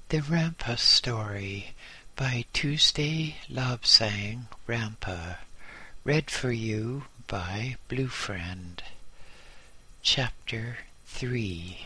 The Rampa Story by Tuesday Lobsang Rampa. Read for you by Blue Friend. Chapter 3.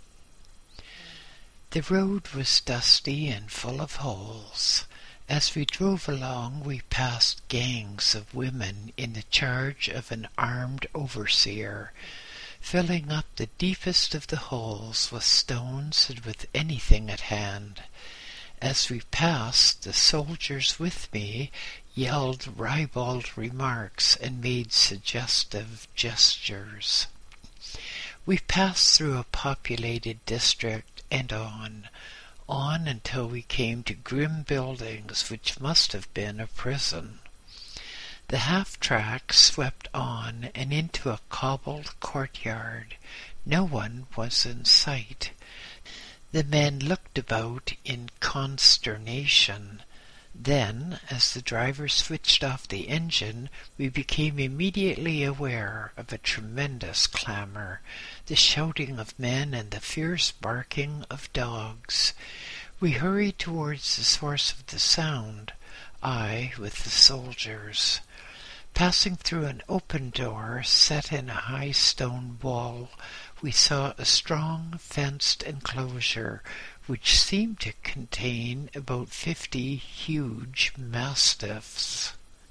The road was dusty and full of holes. As we drove along, we passed gangs of women in the charge of an armed overseer, filling up the deepest of the holes with stones and with anything at hand. As we passed, the soldiers with me yelled ribald remarks and made suggestive gestures. We passed through a populated district and on until we came to grim buildings which must have been a prison. The half-track swept on and into a cobbled courtyard. No one was in sight. The men looked about in consternation. Then, as the driver switched off the engine, we became immediately aware of a tremendous clamor, the shouting of men and the fierce barking of dogs. We hurried towards the source of the sound, I with the soldiers. Passing through an open door set in a high stone wall, we saw a strong fenced enclosure which seemed to contain about 50 huge mastiffs.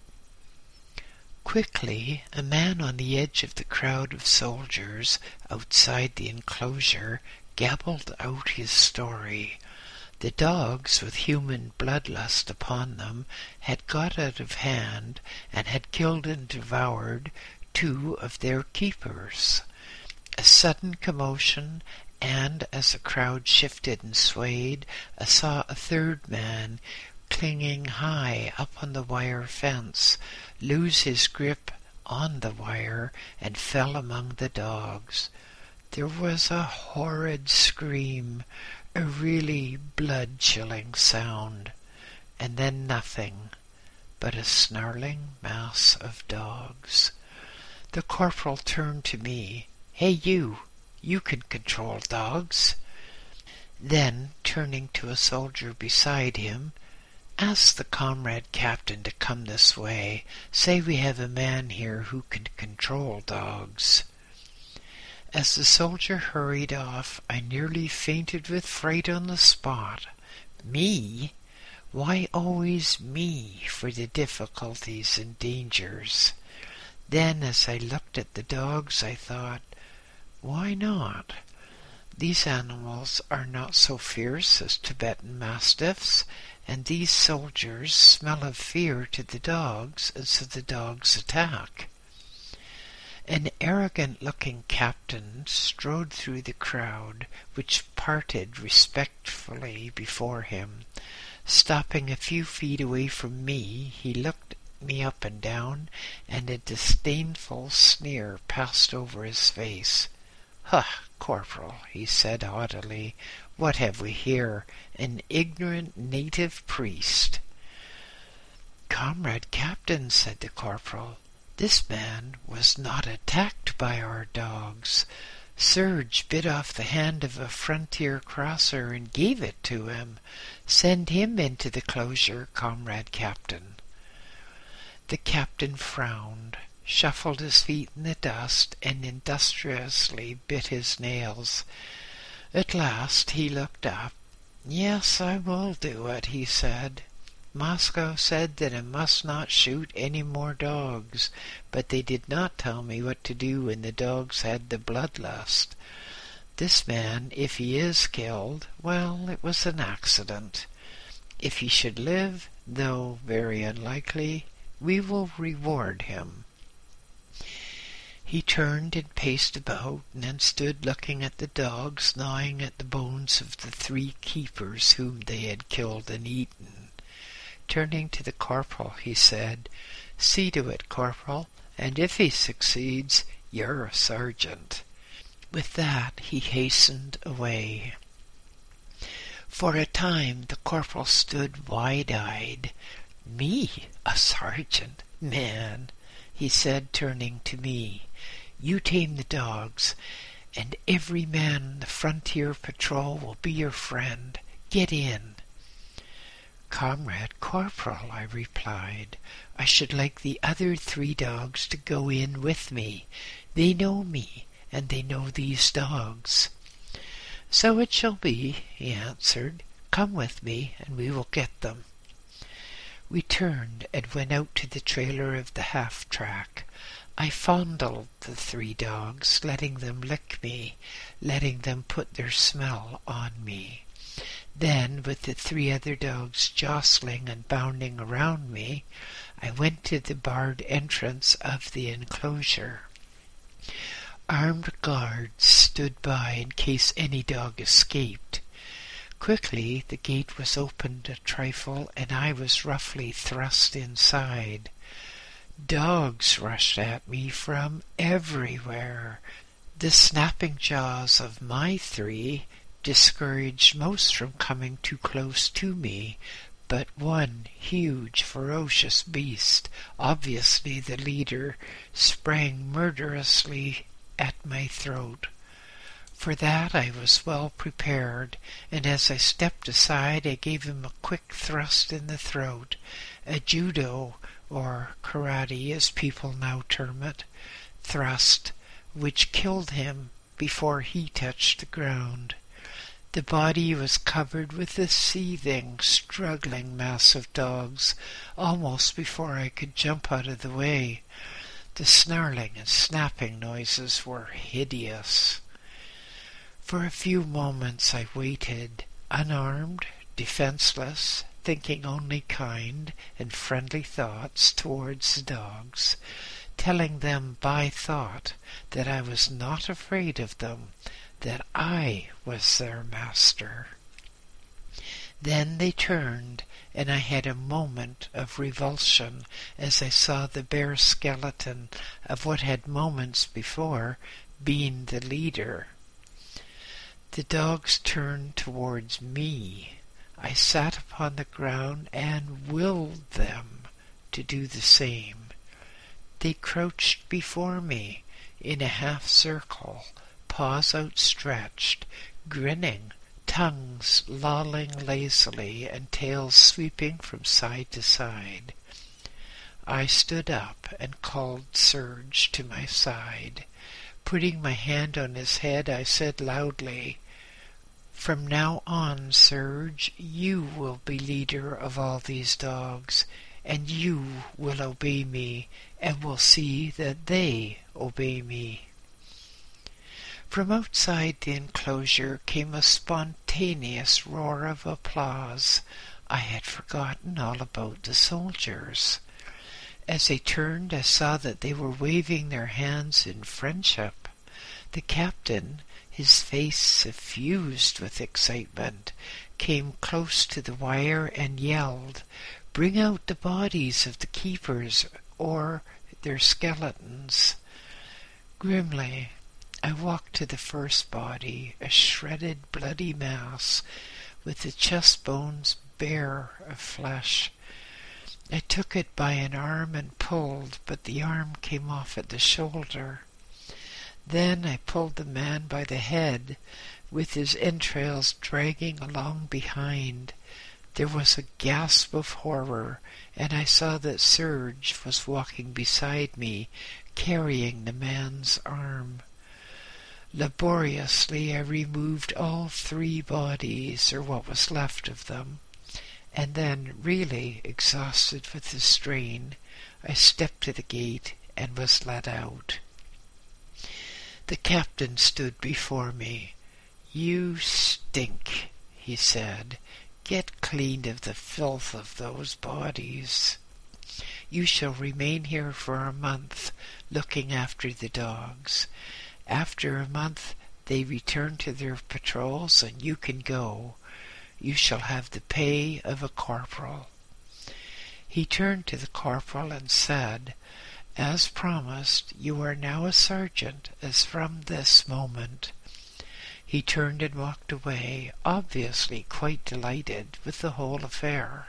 Quickly, a man on the edge of the crowd of soldiers outside the enclosure gabbled out his story. The dogs, with human bloodlust upon them, had got out of hand and had killed and devoured 2 of their keepers. A sudden commotion, and as the crowd shifted and swayed, I saw a 3rd man, clinging high up on the wire fence, lose his grip on the wire and fell among the dogs. There was a horrid scream, a really blood-chilling sound, and then nothing but a snarling mass of dogs. The corporal turned to me. "Hey, you can control dogs." Then, turning to a soldier beside him, "Ask the comrade captain to come this way. Say we have a man here who can control dogs." As the soldier hurried off, I nearly fainted with fright on the spot. Me? Why always me for the difficulties and dangers? Then, as I looked at the dogs, I thought, why not? These animals are not so fierce as Tibetan mastiffs, and these soldiers smell of fear to the dogs, and so the dogs attack. An arrogant-looking captain strode through the crowd, which parted respectfully before him. Stopping a few feet away from me, he looked me up and down, and a disdainful sneer passed over his face. "Ha, corporal," he said haughtily, "what have we here? An ignorant native priest." "Comrade captain," said the corporal, "this man was not attacked by our dogs. Serge bit off the hand of a frontier crosser and gave it to him. Send him into the closure, comrade captain." The captain frowned, shuffled his feet in the dust, and industriously bit his nails. At last he looked up. "Yes, I will do it," he said. "Moscow said that I must not shoot any more dogs, but they did not tell me what to do when the dogs had the bloodlust. This man, if he is killed, well, it was an accident. If he should live, though very unlikely, we will reward him." He turned and paced about, and then stood looking at the dogs gnawing at the bones of the 3 keepers whom they had killed and eaten. Turning to the corporal, he said, "See to it, corporal, and if he succeeds, you're a sergeant." With that he hastened away. For a time the corporal stood wide-eyed. "Me, a sergeant? Man," he said, turning to me, "you tame the dogs, and every man on the frontier patrol will be your friend. Get in." "Comrade Corporal," I replied, "I should like the other 3 dogs to go in with me. They know me, and they know these dogs." "So it shall be," he answered. "Come with me, and we will get them." We turned and went out to the trailer of the half-track. I fondled the 3 dogs, letting them lick me, letting them put their smell on me. Then, with the 3 other dogs jostling and bounding around me, I went to the barred entrance of the enclosure. Armed guards stood by in case any dog escaped. Quickly the gate was opened a trifle, and I was roughly thrust inside. Dogs rushed at me from everywhere. The snapping jaws of my 3 discouraged most from coming too close to me, but one huge, ferocious beast, obviously the leader, sprang murderously at my throat. For that I was well prepared, and as I stepped aside I gave him a quick thrust in the throat, a judo, or karate as people now term it, thrust, which killed him before he touched the ground. The body was covered with a seething, struggling mass of dogs almost before I could jump out of the way. The snarling and snapping noises were hideous. For a few moments I waited, unarmed, defenseless, thinking only kind and friendly thoughts towards the dogs, telling them by thought that I was not afraid of them, that I was their master. Then they turned, and I had a moment of revulsion as I saw the bare skeleton of what had moments before been the leader. The dogs turned towards me. I sat upon the ground and willed them to do the same. They crouched before me in a half circle, paws outstretched, grinning, tongues lolling lazily, and tails sweeping from side to side. I stood up and called Serge to my side. Putting my hand on his head, I said loudly, "From now on, Serge, you will be leader of all these dogs, and you will obey me, and will see that they obey me." From outside the enclosure came a spontaneous roar of applause. I had forgotten all about the soldiers. As they turned, I saw that they were waving their hands in friendship. The captain, his face suffused with excitement, came close to the wire and yelled, "Bring out the bodies of the keepers or their skeletons." Grimly, I walked to the first body, a shredded, bloody mass, with the chest bones bare of flesh. I took it by an arm and pulled, but the arm came off at the shoulder. Then I pulled the man by the head, with his entrails dragging along behind. There was a gasp of horror, and I saw that Serge was walking beside me, carrying the man's arm. Laboriously I removed all 3 bodies, or what was left of them, and then, really exhausted with the strain, I stepped to the gate and was let out. The captain stood before me. "You stink," he said. "Get clean of the filth of those bodies. You shall remain here for a month, looking after the dogs. After a month they return to their patrols, and you can go. You shall have the pay of a corporal." He turned to the corporal and said, "As promised, you are now a sergeant as from this moment." He turned and walked away, obviously quite delighted with the whole affair.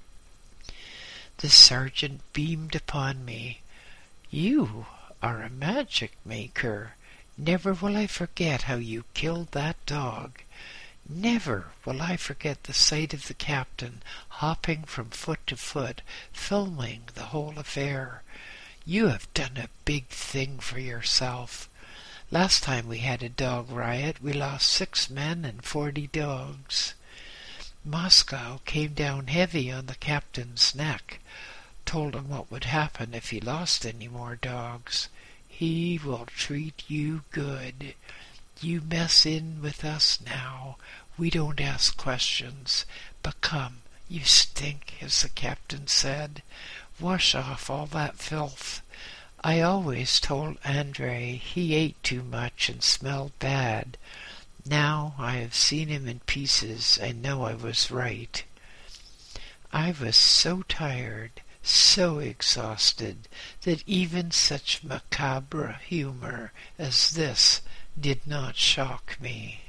The sergeant beamed upon me. "You are a magic maker. Never will I forget how you killed that dog. Never will I forget the sight of the captain hopping from foot to foot, filming the whole affair. You have done a big thing for yourself. Last time we had a dog riot, we lost 6 men and 40 dogs. Moscow came down heavy on the captain's neck, told him what would happen if he lost any more dogs. He will treat you good. You mess in with us now. We don't ask questions. But come, you stink, as the captain said. Wash off all that filth. I always told Andre he ate too much and smelled bad. Now I have seen him in pieces and know I was right. I was so tired, so exhausted, that even such macabre humor as this did not shock me.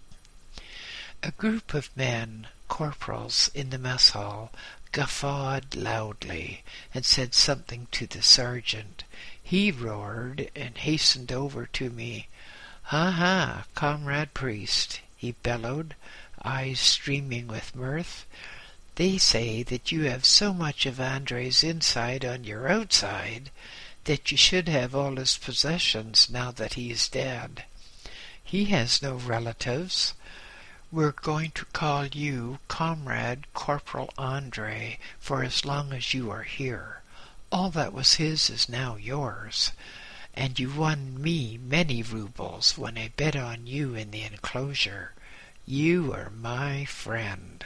A group of men, corporals in the mess hall, guffawed loudly and said something to the sergeant. He roared and hastened over to me. "Ha ha, Comrade Priest," he bellowed, eyes streaming with mirth. "They say that you have so much of Andre's inside on your outside that you should have all his possessions now that he is dead. He has no relatives. We're going to call you Comrade Corporal Andre for as long as you are here. All that was his is now yours, and you won me many rubles when I bet on you in the enclosure. You are my friend."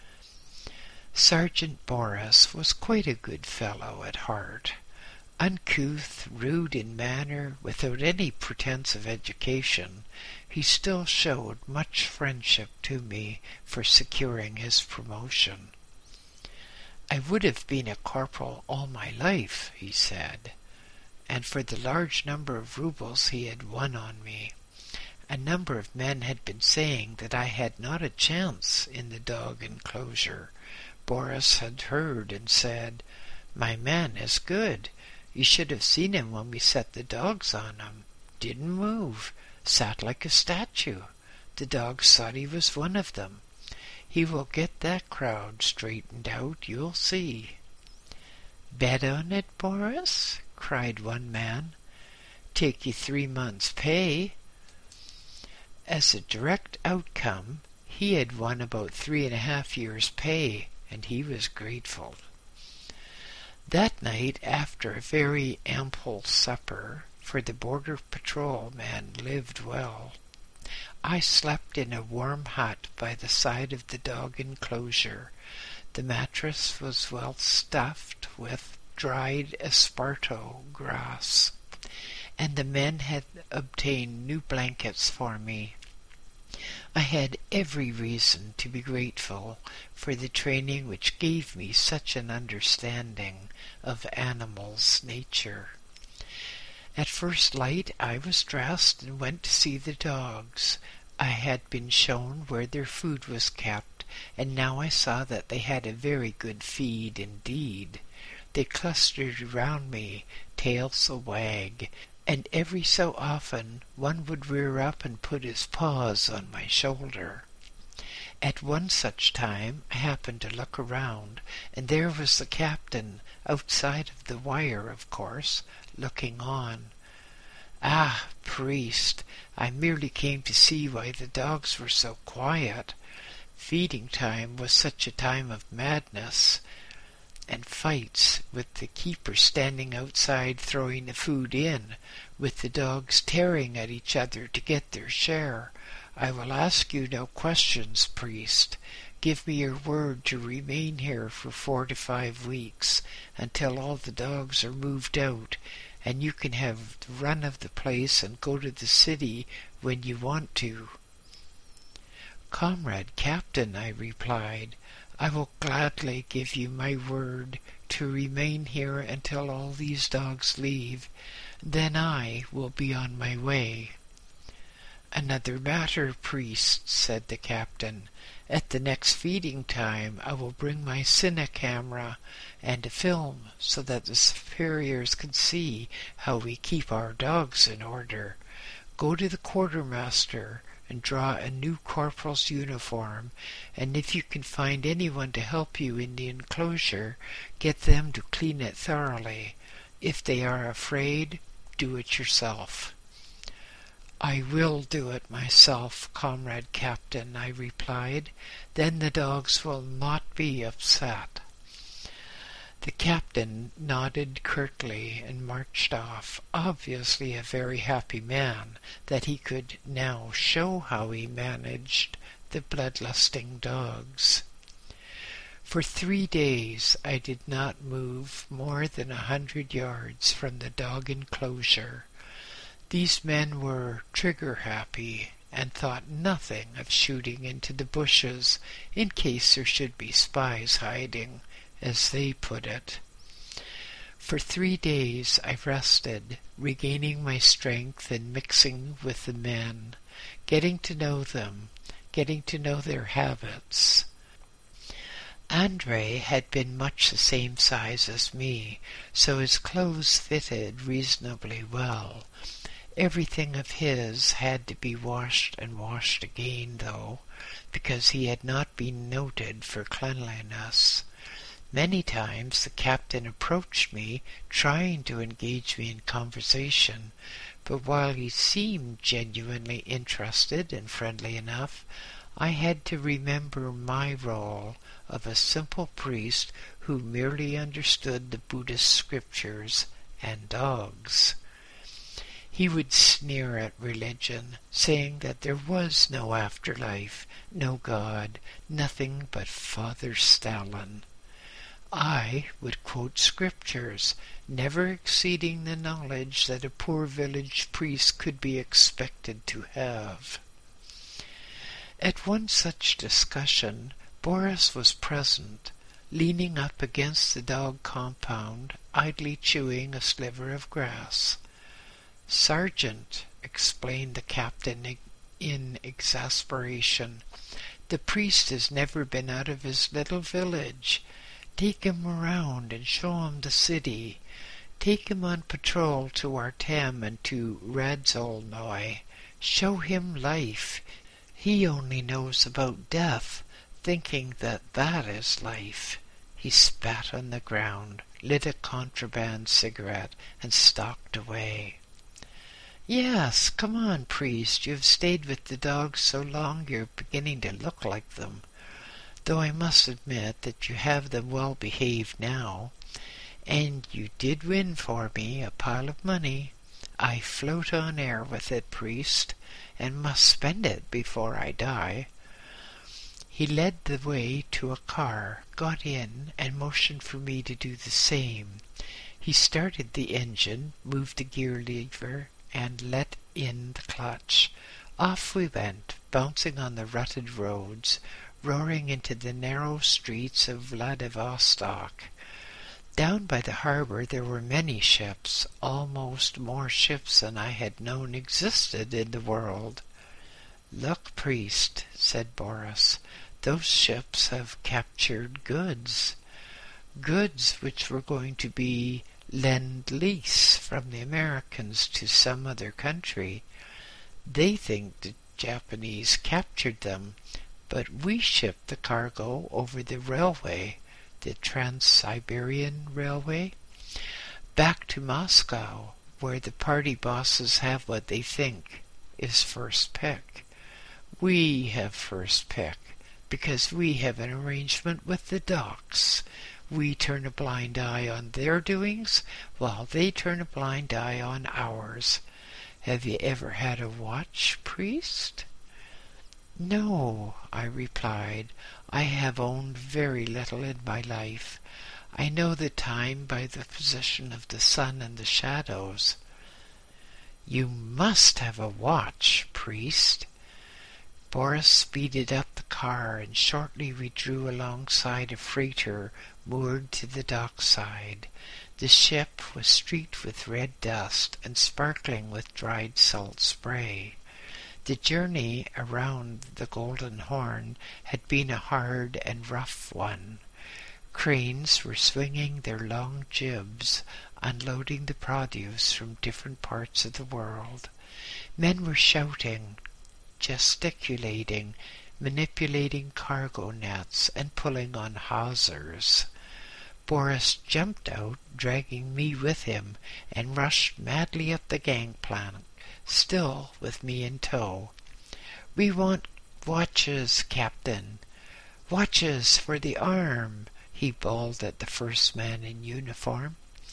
Sergeant Boris was quite a good fellow at heart. Uncouth, rude in manner, without any pretense of education, he still showed much friendship to me for securing his promotion. "I would have been a corporal all my life," he said, and for the large number of rubles he had won on me. A number of men had been saying that I had not a chance in the dog enclosure. Boris had heard and said, "My man is good. You should have seen him when we set the dogs on him. Didn't move. Sat like a statue. The dogs thought he was one of them. He will get that crowd straightened out, you'll see." "Bet on it, Boris?" cried one man. "Take you 3 months' pay." As a direct outcome, he had won about 3.5 years' pay, and he was grateful. That night, after a very ample supper, for the border patrol man lived well, I slept in a warm hut by the side of the dog enclosure. The mattress was well stuffed with dried esparto grass, and the men had obtained new blankets for me. I had every reason to be grateful for the training which gave me such an understanding of animals' nature. At first light I was dressed and went to see the dogs. I had been shown where their food was kept, and now I saw that they had a very good feed indeed. They clustered around me, tails a-wag, and every so often one would rear up and put his paws on my shoulder. At one such time I happened to look around, and there was the captain, outside of the wire, of course, looking on. "Ah, Priest, I merely came to see why the dogs were so quiet. Feeding time was such a time of madness, and fights, with the keeper standing outside throwing the food in, with the dogs tearing at each other to get their share. I will ask you no questions, Priest. Give me your word to remain here for 4 to 5 weeks, until all the dogs are moved out, and you can have the run of the place and go to the city when you want to." "Comrade Captain," I replied, "I will gladly give you my word to remain here until all these dogs leave. Then I will be on my way." "Another matter, Priest," said the captain. "At the next feeding time I will bring my cine camera and a film so that the superiors can see how we keep our dogs in order. Go to the quartermaster and draw a new corporal's uniform, and if you can find anyone to help you in the enclosure, get them to clean it thoroughly. If they are afraid, do it yourself." "I will do it myself, Comrade Captain," I replied. "Then the dogs will not be upset." The captain nodded curtly and marched off, obviously a very happy man that he could now show how he managed the bloodlusting dogs. For 3 days I did not move more than 100 yards from the dog enclosure. These men were trigger-happy and thought nothing of shooting into the bushes in case there should be spies hiding, as they put it. For 3 days I rested, regaining my strength and mixing with the men, getting to know them, getting to know their habits. Andre had been much the same size as me, so his clothes fitted reasonably well. Everything of his had to be washed and washed again, though, because he had not been noted for cleanliness. Many times the captain approached me, trying to engage me in conversation, but while he seemed genuinely interested and friendly enough, I had to remember my role of a simple priest who merely understood the Buddhist scriptures and dogs. He would sneer at religion, saying that there was no afterlife, no God, nothing but Father Stalin. I would quote scriptures, never exceeding the knowledge that a poor village priest could be expected to have. At one such discussion, Boris was present, leaning up against the dog compound, idly chewing a sliver of grass. "Sergeant," explained the captain in exasperation, "the priest has never been out of his little village. Take him around and show him the city. Take him on patrol to Artem and to Radzolnoy. Show him life. He only knows about death, thinking that that is life." He spat on the ground, lit a contraband cigarette, and stalked away. "Yes, come on, priest. You have stayed with the dogs so long you're beginning to look like them. Though I must admit that you have them well behaved now. And you did win for me a pile of money. I float on air with it, priest, and must spend it before I die." He led the way to a car, got in, and motioned for me to do the same. He started the engine, moved the gear lever, and let in the clutch. Off we went, bouncing on the rutted roads, roaring into the narrow streets of Vladivostok. Down by the harbor there were many ships, almost more ships than I had known existed in the world. "Look, priest," said Boris, "those ships have captured goods. Goods which were going to be lend-lease from the Americans to some other country. They think the Japanese captured them, but we shipped the cargo over the railway, the Trans-Siberian Railway, back to Moscow, where the party bosses have what they think is first pick. We have first pick, because we have an arrangement with the docks. We turn a blind eye on their doings, while they turn a blind eye on ours. Have you ever had a watch, priest?" "No," I replied. "I have owned very little in my life. I know the time by the position of the sun and the shadows." "You must have a watch, priest." Boris speeded up the car, and shortly we drew alongside a freighter moored to the dockside. The ship was streaked with red dust and sparkling with dried salt spray. The journey around the Golden Horn had been a hard and rough one. Cranes were swinging their long jibs, unloading the produce from different parts of the world. Men were shouting, gesticulating, manipulating cargo nets, and pulling on hawsers. Boris jumped out, dragging me with him, and rushed madly up the gangplank, still with me in tow. "We want watches, Captain. Watches for the arm," he bawled at the first man in uniform.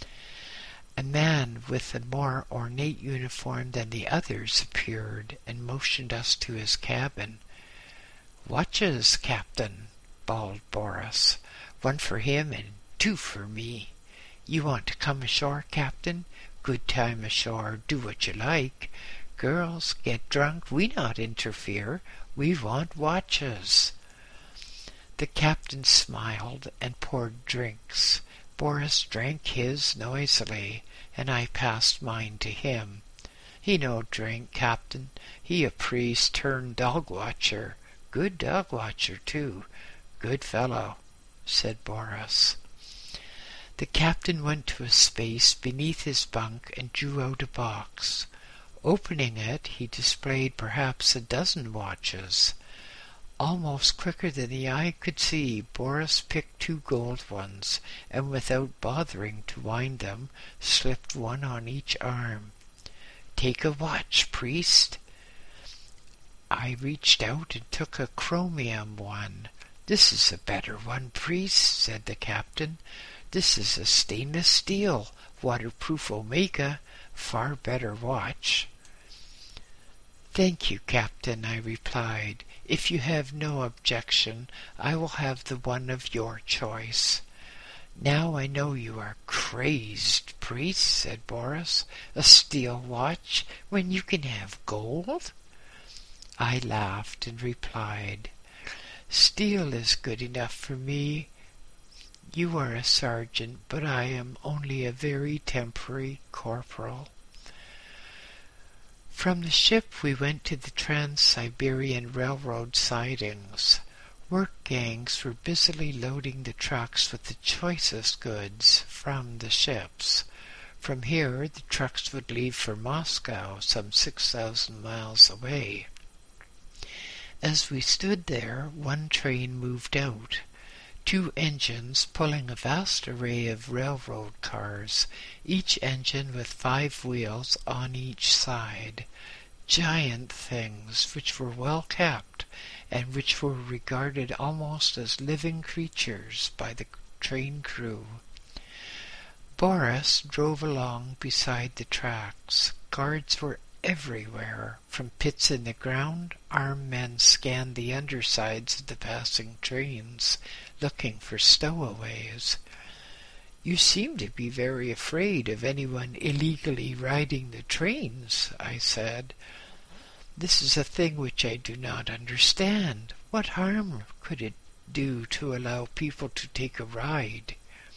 A man with a more ornate uniform than the others appeared and motioned us to his cabin. "Watches, Captain," bawled Boris. "One for him and 2 for me. You want to come ashore, Captain? Good time ashore. Do what you like. Girls, get drunk. We not interfere. We want watches." The captain smiled and poured drinks. Boris drank his noisily, and I passed mine to him. "He no drink, Captain. He a priest turned dog watcher. Good dog watcher, too. Good fellow," said Boris. The captain went to a space beneath his bunk and drew out a box. Opening it, he displayed perhaps a dozen watches. Almost quicker than the eye could see, Boris picked 2 gold ones, and without bothering to wind them, slipped one on each arm. "Take a watch, priest." I reached out and took a chromium one. "This is a better one, priest," said the captain. "This is a stainless steel, waterproof Omega, far better watch." "Thank you, Captain," I replied. "If you have no objection, I will have the one of your choice." "Now I know you are crazed, priest," said Boris. "A steel watch when you can have gold?" I laughed and replied, "Steel is good enough for me. You are a sergeant, but I am only a very temporary corporal." From the ship we went to the Trans-Siberian Railroad sidings. Work gangs were busily loading the trucks with the choicest goods from the ships. From here the trucks would leave for Moscow, some 6,000 miles away. As we stood there, one train moved out. 2 engines pulling a vast array of railroad cars, each engine with 5 wheels on each side. Giant things which were well kept, and which were regarded almost as living creatures by the train crew. Boris drove along beside the tracks. Guards were everywhere. From pits in the ground, armed men scanned the undersides of the passing trains, looking for stowaways. "You seem to be very afraid of anyone illegally riding the trains," I said. "This is a thing which I do not understand. What harm could it do to allow people to take a ride?"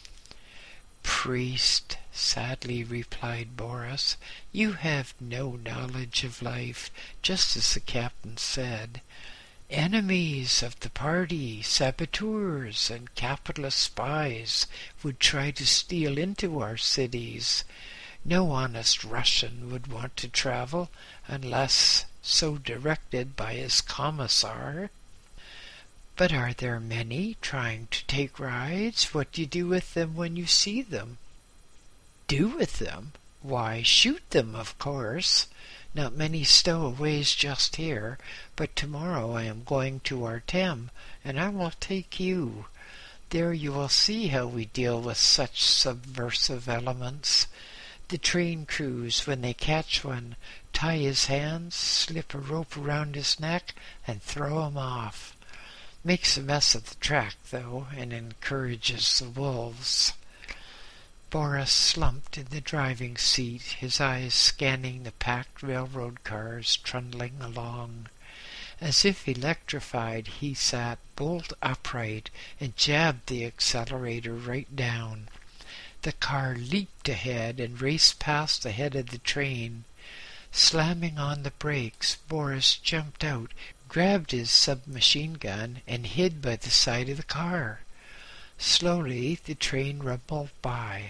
"Priest," sadly replied Boris, "you have no knowledge of life, just as the captain said. Enemies of the party, saboteurs, and capitalist spies would try to steal into our cities. No honest Russian would want to travel unless so directed by his commissar." "But are there many trying to take rides? What do you do with them when you see them?" "Do with them? Why, shoot them, of course. Not many stowaways just here, but tomorrow I am going to Artem, and I will take you. There you will see how we deal with such subversive elements. The train crews, when they catch one, tie his hands, slip a rope around his neck, and throw him off. Makes a mess of the track, though, and encourages the wolves." Boris slumped in the driving seat, his eyes scanning the packed railroad cars trundling along. As if electrified, he sat bolt upright and jabbed the accelerator right down. The car leaped ahead and raced past the head of the train. Slamming on the brakes, Boris jumped out, grabbed his submachine gun, and hid by the side of the car. Slowly the train rumbled by.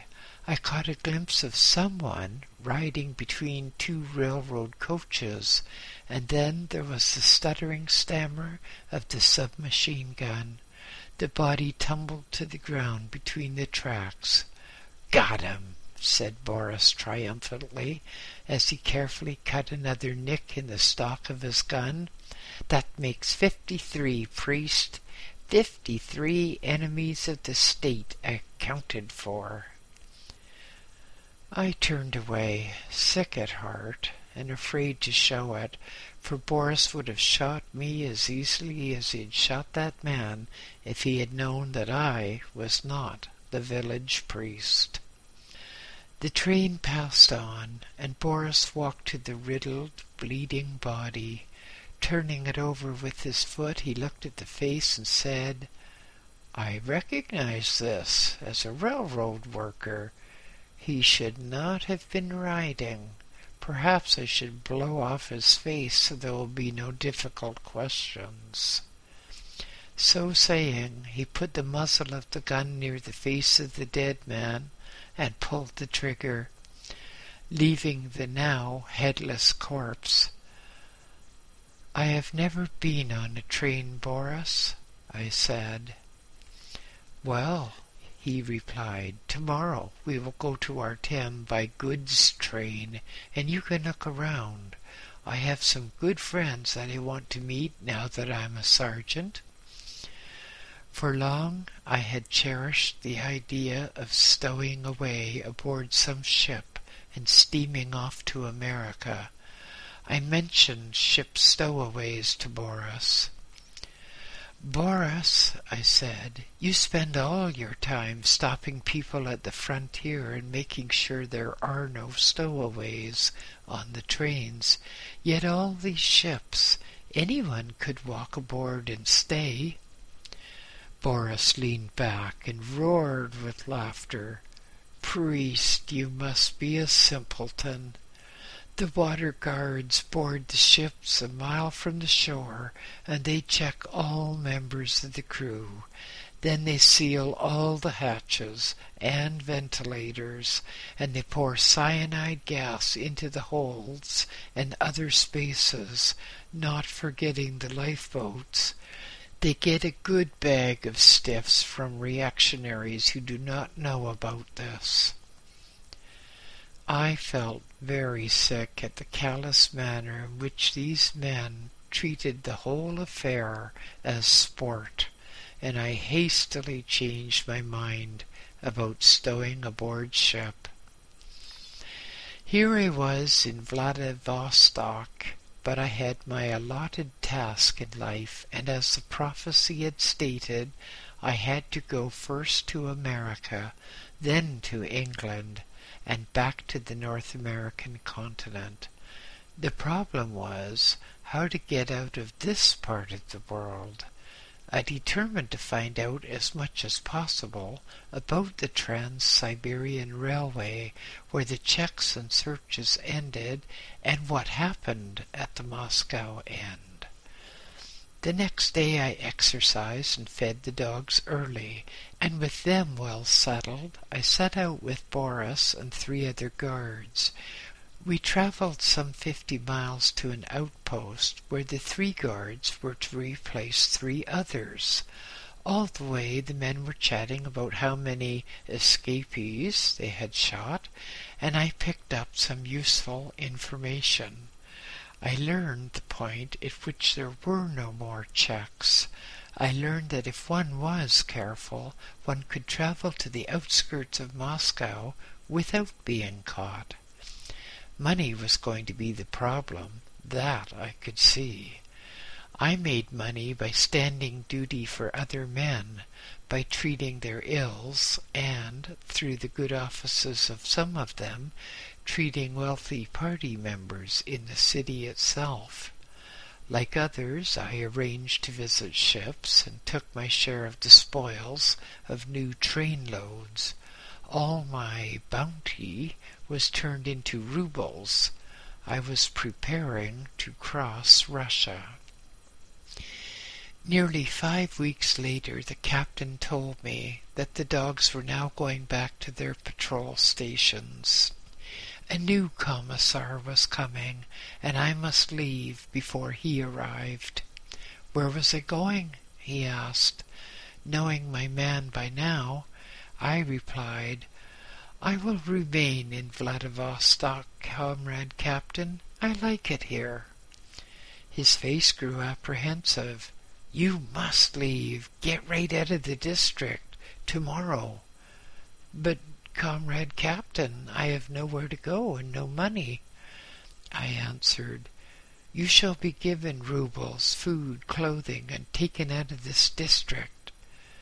I caught a glimpse of someone riding between two railroad coaches, and then there was the stuttering stammer of the submachine gun. The body tumbled to the ground between the tracks. "Got him," said Boris triumphantly, as he carefully cut another nick in the stock of his gun. "That makes 53, priest. 53 enemies of the state accounted for." I turned away, sick at heart, and afraid to show it, for Boris would have shot me as easily as he had shot that man if he had known that I was not the village priest. The train passed on, and Boris walked to the riddled, bleeding body. Turning it over with his foot, he looked at the face and said, "I recognize this as a railroad worker. He should not have been riding. Perhaps I should blow off his face so there will be no difficult questions." So saying, he put the muzzle of the gun near the face of the dead man and pulled the trigger, leaving the now headless corpse. "I have never been on a train, Boris," I said. "Well," he replied, "tomorrow we will go to Artem by goods train, and you can look around. I have some good friends that I want to meet now that I'm a sergeant." For long I had cherished the idea of stowing away aboard some ship and steaming off to America. I mentioned ship stowaways to Boris. "Boris," I said, "you spend all your time stopping people at the frontier and making sure there are no stowaways on the trains. Yet all these ships, anyone could walk aboard and stay." Boris leaned back and roared with laughter. "Priest, you must be a simpleton. The water guards board the ships a mile from the shore, and they check all members of the crew. Then they seal all the hatches and ventilators, and they pour cyanide gas into the holds and other spaces, not forgetting the lifeboats. They get a good bag of stiffs from reactionaries who do not know about this." I felt very sick at the callous manner in which these men treated the whole affair as sport, and I hastily changed my mind about stowing aboard ship. Here I was in Vladivostok, but I had my allotted task in life, and as the prophecy had stated, I had to go first to America, then to England, and back to the North American continent. The problem was how to get out of this part of the world. I determined to find out as much as possible about the Trans-Siberian Railway, where the checks and searches ended, and what happened at the Moscow end. The next day I exercised and fed the dogs early, and with them well settled, I set out with Boris and 3 other guards. We traveled some 50 miles to an outpost where the 3 guards were to replace 3 others. All the way the men were chatting about how many escapees they had shot, and I picked up some useful information. I learned the point at which there were no more checks. I learned that if one was careful, one could travel to the outskirts of Moscow without being caught. Money was going to be the problem, that I could see. I made money by standing duty for other men, by treating their ills, and, through the good offices of some of them, treating wealthy party members in the city itself. Like others, I arranged to visit ships and took my share of the spoils of new train loads. All my bounty was turned into rubles. I was preparing to cross Russia. Nearly 5 weeks later, the captain told me that the dogs were now going back to their patrol stations. A new commissar was coming, and I must leave before he arrived. Where was I going? He asked. Knowing my man by now, I replied, I will remain in Vladivostok, comrade captain. I like it here. His face grew apprehensive. You must leave. Get right out of the district. Tomorrow. But, comrade captain, I have nowhere to go and no money. I answered, You shall be given roubles, food, clothing, and taken out of this district.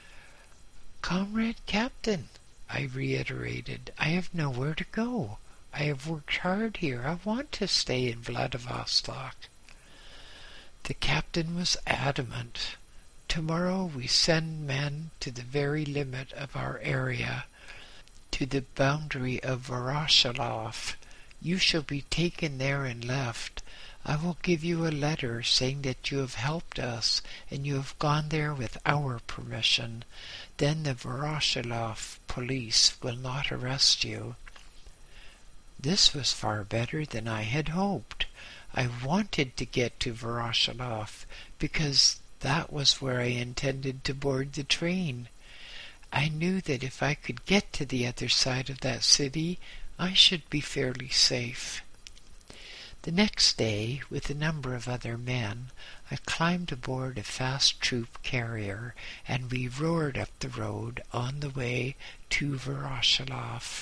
Comrade captain, I reiterated, I have nowhere to go. I have worked hard here. I want to stay in Vladivostok. The captain was adamant. Tomorrow we send men to the very limit of our area, to the boundary of Voroshilov. You shall be taken there and left. I will give you a letter saying that you have helped us and you have gone there with our permission. Then the Voroshilov police will not arrest you. This was far better than I had hoped. I wanted to get to Voroshilov because that was where I intended to board the train. I knew that if I could get to the other side of that city, I should be fairly safe. The next day, with a number of other men, I climbed aboard a fast troop carrier, and we roared up the road on the way to Voroshilov.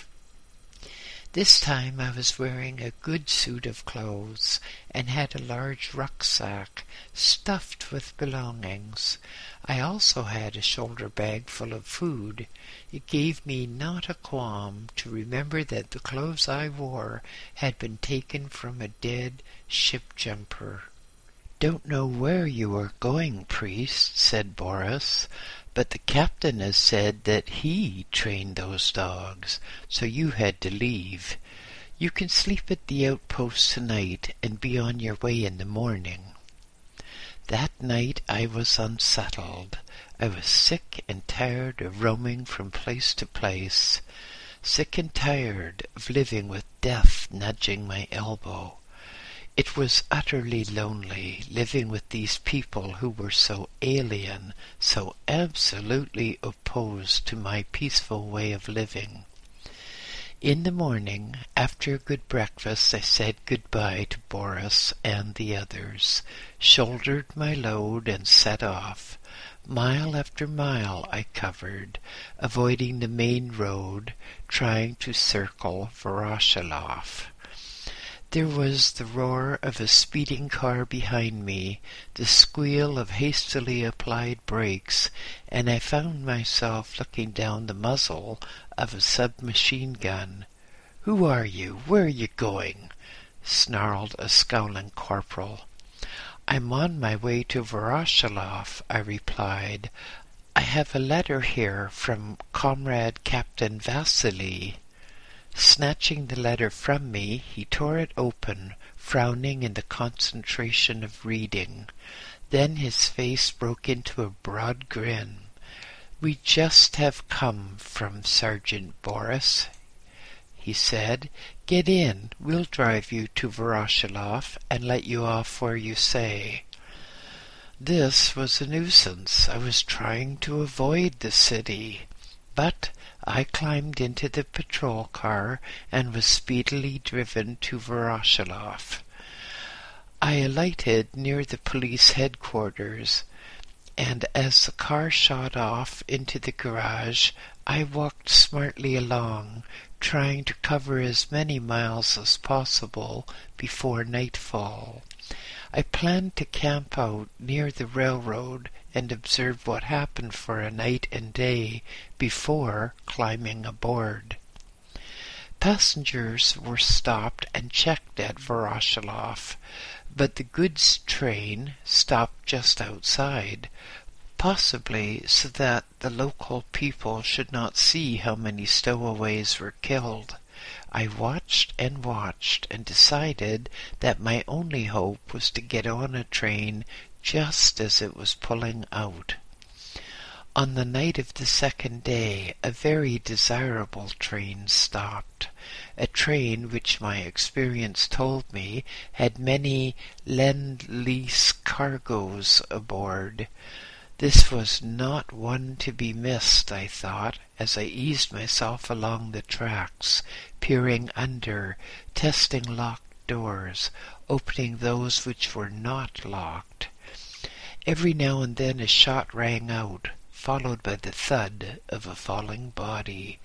This time I was wearing a good suit of clothes and had a large rucksack stuffed with belongings. I also had a shoulder bag full of food. It gave me not a qualm to remember that the clothes I wore had been taken from a dead ship jumper. Don't know where you are going, priest, said Boris, but the captain has said that he trained those dogs, so you had to leave. You can sleep at the outpost tonight and be on your way in the morning. That night I was unsettled. I was sick and tired of roaming from place to place, sick and tired of living with death nudging my elbow. It was utterly lonely, living with these people who were so alien, so absolutely opposed to my peaceful way of living. In the morning, after a good breakfast, I said goodbye to Boris and the others, shouldered my load, and set off. Mile after mile I covered, avoiding the main road, trying to circle Voroshilov. There was the roar of a speeding car behind me, the squeal of hastily applied brakes, and I found myself looking down the muzzle of a submachine gun. "Who are you? Where are you going?" snarled a scowling corporal. "I'm on my way to Voroshilov," I replied. "I have a letter here from Comrade Captain Vasily." Snatching the letter from me, he tore it open, frowning in the concentration of reading. Then his face broke into a broad grin. "We just have come from Sergeant Boris," he said. "Get in. We'll drive you to Voroshilov and let you off where you say." This was a nuisance. I was trying to avoid the city. But I climbed into the patrol car and was speedily driven to Voroshilov. I alighted near the police headquarters, and as the car shot off into the garage, I walked smartly along, trying to cover as many miles as possible before nightfall. I planned to camp out near the railroad and observe what happened for a night and day before climbing aboard. Passengers were stopped and checked at Voroshilov, but the goods train stopped just outside, possibly so that the local people should not see how many stowaways were killed. I watched and decided that my only hope was to get on a train just as it was pulling out. On the night of the second day, a very desirable train stopped, a train which my experience told me had many Lend-Lease cargoes aboard. This was not one to be missed, I thought, as I eased myself along the tracks, peering under, testing locked doors, opening those which were not locked. Every now and then a shot rang out, followed by the thud of a falling body.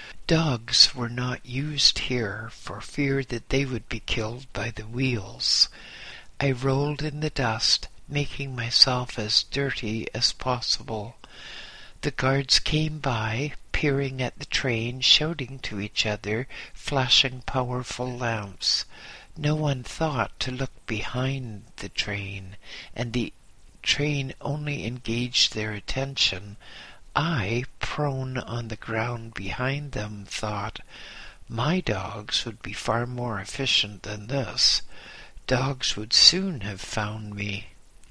Dogs were not used here for fear that they would be killed by the wheels. I rolled in the dust, making myself as dirty as possible. The guards came by, peering at the train, shouting to each other, flashing powerful lamps. No one thought to look behind the train, and the train only engaged their attention. I, prone on the ground behind them, thought, my dogs would be far more efficient than this. Dogs would soon have found me.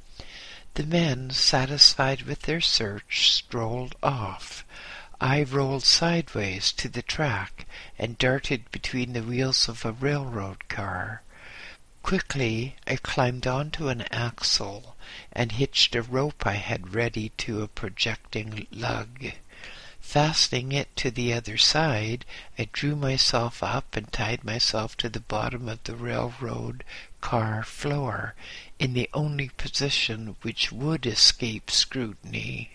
The men, satisfied with their search, strolled off. I rolled sideways to the track and darted between the wheels of a railroad car. Quickly I climbed onto an axle and hitched a rope I had ready to a projecting lug. Fastening it to the other side, I drew myself up and tied myself to the bottom of the railroad car floor, in the only position which would escape scrutiny.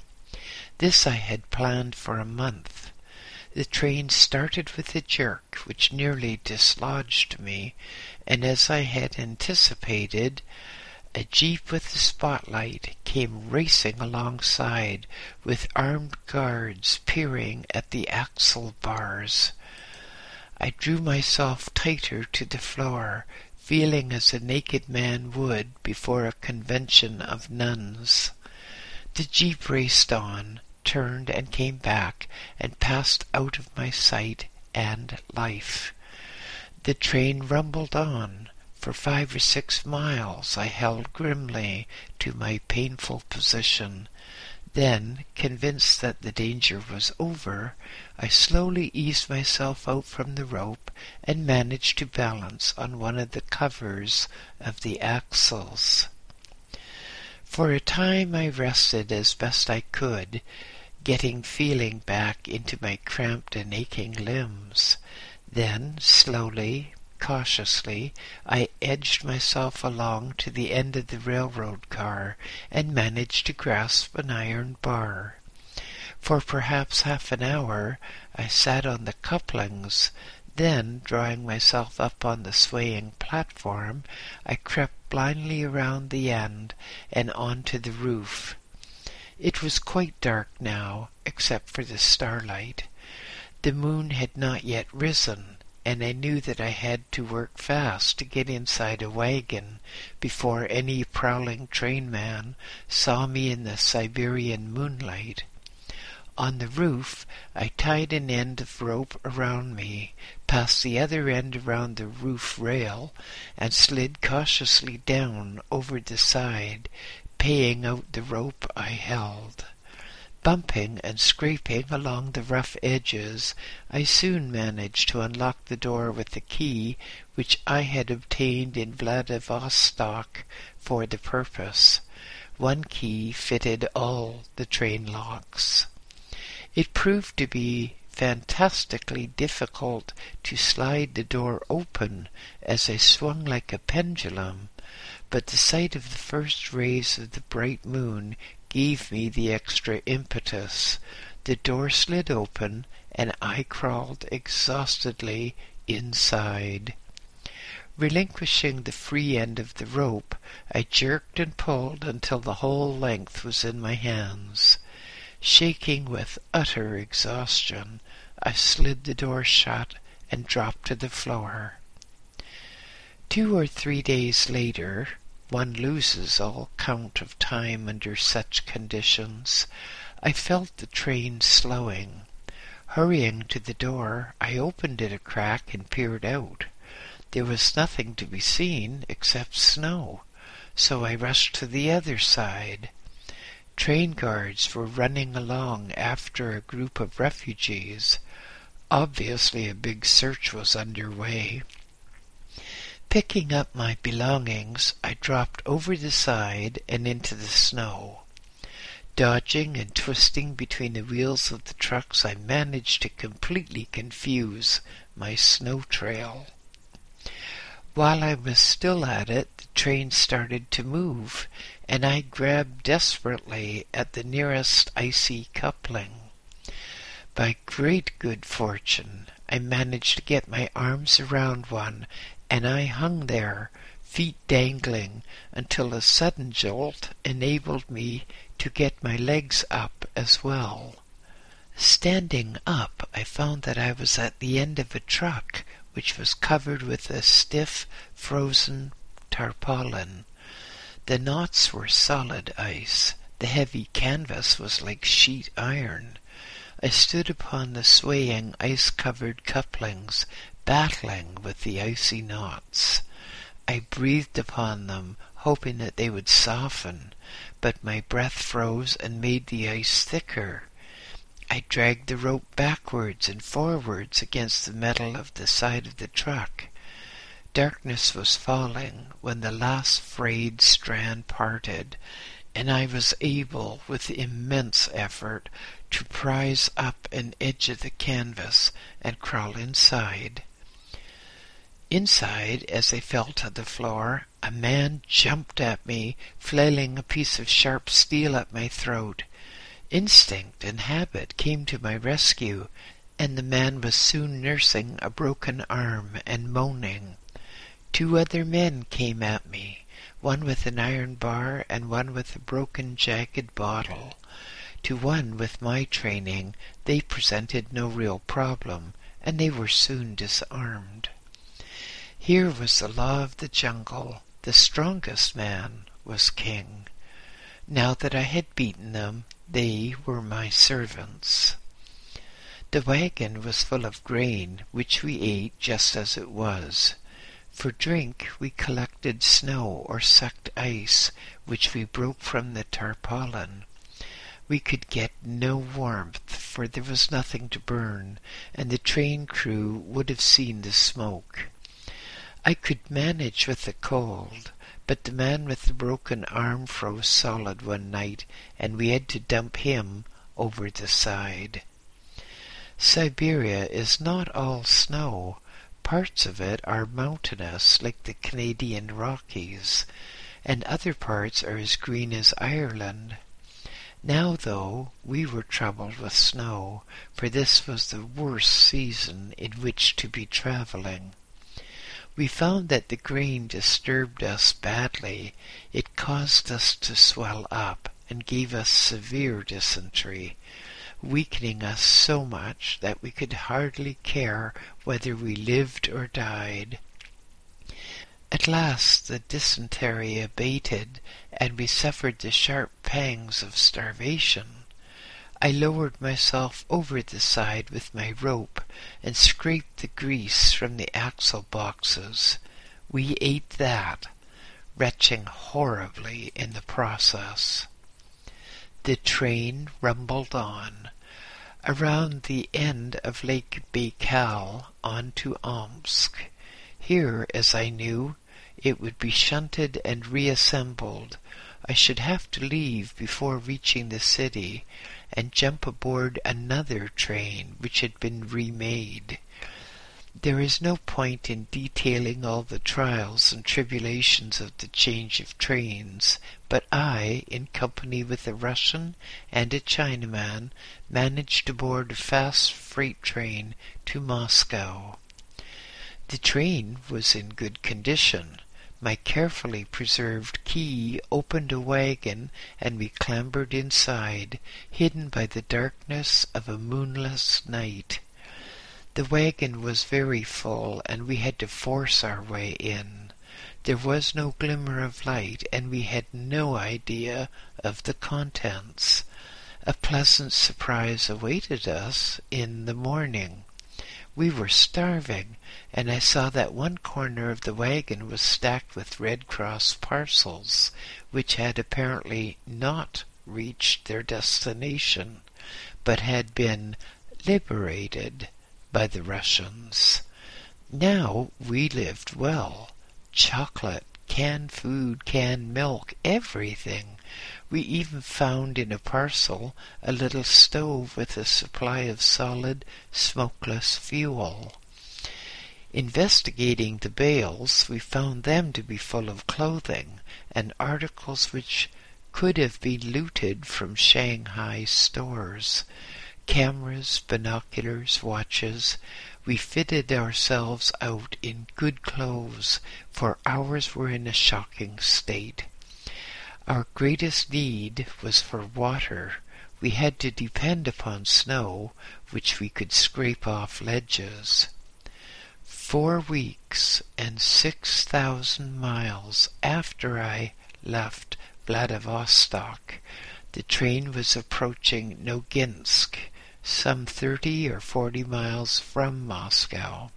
This I had planned for a month. The train started with a jerk which nearly dislodged me, and as I had anticipated, a jeep with a spotlight came racing alongside, with armed guards peering at the axle bars. I drew myself tighter to the floor, feeling as a naked man would before a convention of nuns. The jeep raced on, turned and came back, and passed out of my sight and life. The train rumbled on. For 5 or 6 miles I held grimly to my painful position. Then, convinced that the danger was over, I slowly eased myself out from the rope and managed to balance on one of the covers of the axles. For a time I rested as best I could, getting feeling back into my cramped and aching limbs. Then, slowly, cautiously, I edged myself along to the end of the railroad car and managed to grasp an iron bar. For perhaps half an hour I sat on the couplings. Then, drawing myself up on the swaying platform, I crept blindly around the end and onto the roof. It was quite dark now, except for the starlight. The moon had not yet risen, and I knew that I had to work fast to get inside a wagon before any prowling trainman saw me in the Siberian moonlight. On the roof, I tied an end of rope around me, passed the other end around the roof rail, and slid cautiously down over the side, paying out the rope I held. Bumping and scraping along the rough edges, I soon managed to unlock the door with the key which I had obtained in Vladivostok for the purpose. One key fitted all the train locks. It proved to be fantastically difficult to slide the door open as I swung like a pendulum, but the sight of the first rays of the bright moon gave me the extra impetus. The door slid open, and I crawled exhaustedly inside. Relinquishing the free end of the rope, I jerked and pulled until the whole length was in my hands. Shaking with utter exhaustion, I slid the door shut and dropped to the floor. 2 or 3 days later, one loses all count of time under such conditions, I felt the train slowing. Hurrying to the door, I opened it a crack and peered out. There was nothing to be seen except snow. so I rushed to the other side. Train guards were running along after a group of refugees. Obviously a big search was underway. Picking up my belongings, I dropped over the side and into the snow. Dodging and twisting between the wheels of the trucks, I managed to completely confuse my snow trail. While I was still at it, the train started to move, and I grabbed desperately at the nearest icy coupling. By great good fortune, I managed to get my arms around one, and I hung there, feet dangling, until a sudden jolt enabled me to get my legs up as well. Standing up, I found that I was at the end of a truck which was covered with a stiff, frozen tarpaulin. The knots were solid ice. The heavy canvas was like sheet iron. I stood upon the swaying, ice-covered couplings, battling with the icy knots. I breathed upon them, hoping that they would soften, but my breath froze and made the ice thicker. I dragged the rope backwards and forwards against the metal of the side of the truck. Darkness was falling when the last frayed strand parted, and I was able, with immense effort, to prise up an edge of the canvas and crawl inside. Inside, as I fell to the floor, a man jumped at me, flailing a piece of sharp steel at my throat. Instinct and habit came to my rescue, and the man was soon nursing a broken arm and moaning. 2 other men came at me, one with an iron bar and one with a broken, jagged bottle. To one with my training, they presented no real problem, and they were soon disarmed. Here was the law of the jungle. The strongest man was king. Now that I had beaten them, they were my servants. The wagon was full of grain, which we ate just as it was. For drink we collected snow or sucked ice, which we broke from the tarpaulin. We could get no warmth, for there was nothing to burn, and the train crew would have seen the smoke. I could manage with the cold, but the man with the broken arm froze solid one night, and we had to dump him over the side. Siberia is not all snow. Parts of it are mountainous, like the Canadian Rockies, and other parts are as green as Ireland. Now, though, we were troubled with snow, for this was the worst season in which to be travelling. We found that the grain disturbed us badly. It caused us to swell up and gave us severe dysentery, weakening us so much that we could hardly care whether we lived or died. At last the dysentery abated, and we suffered the sharp pangs of starvation. I lowered myself over the side with my rope and scraped the grease from the axle boxes. We ate that, retching horribly in the process. The train rumbled on, around the end of Lake Baikal on to Omsk. Here, as I knew, it would be shunted and reassembled. I should have to leave before reaching the city and jump aboard another train which had been remade. There is no point in detailing all the trials and tribulations of the change of trains, but I, in company with a Russian and a Chinaman, managed to board a fast freight train to Moscow. The train was in good condition. My carefully preserved key opened a wagon, and we clambered inside, hidden by the darkness of a moonless night. The wagon was very full, and we had to force our way in. There was no glimmer of light, and we had no idea of the contents. A pleasant surprise awaited us in the morning. We were starving, and I saw that one corner of the wagon was stacked with Red Cross parcels, which had apparently not reached their destination, but had been liberated by the Russians. Now we lived well. Chocolate, canned food, canned milk, everything. We even found in a parcel a little stove with a supply of solid, smokeless fuel. Investigating the bales, we found them to be full of clothing and articles which could have been looted from Shanghai stores. Cameras, binoculars, watches. We fitted ourselves out in good clothes, for ours were in a shocking state. Our greatest need was for water. We had to depend upon snow, which we could scrape off ledges. 4 weeks and 6,000 miles after I left Vladivostok, the train was approaching Noginsk, some 30 or 40 miles from Moscow.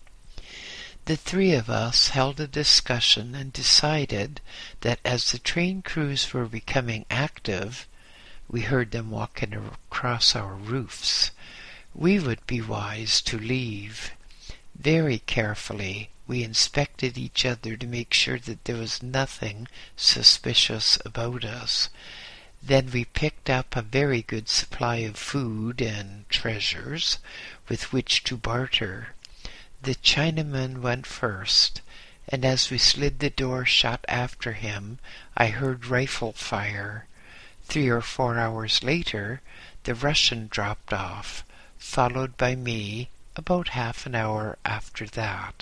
The three of us held a discussion and decided that as the train crews were becoming active, we heard them walking across our roofs, we would be wise to leave. Very carefully, we inspected each other to make sure that there was nothing suspicious about us. Then we picked up a very good supply of food and treasures with which to barter. The Chinaman went first, and as we slid the door shut after him, I heard rifle fire. 3 or 4 hours later, the Russian dropped off, followed by me about half an hour after that.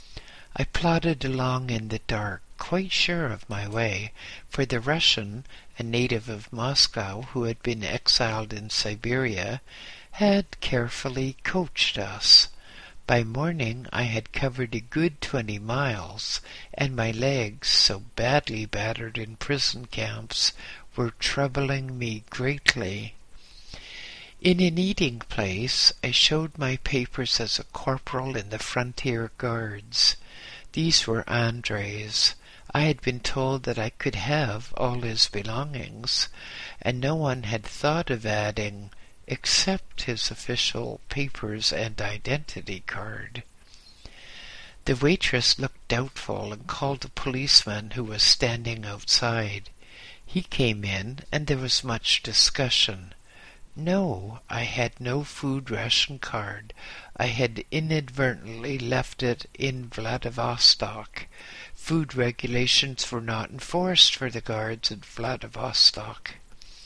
I plodded along in the dark, quite sure of my way, for the Russian, a native of Moscow who had been exiled in Siberia, had carefully coached us. By morning I had covered a good 20 miles, and my legs, so badly battered in prison camps, were troubling me greatly. In an eating place, I showed my papers as a corporal in the Frontier Guards. These were Andre's. I had been told that I could have all his belongings, and no one had thought of adding except his official papers and identity card. The waitress looked doubtful and called a policeman who was standing outside. He came in, and there was much discussion. No, I had no food ration card. I had inadvertently left it in Vladivostok. Food regulations were not enforced for the guards at Vladivostok.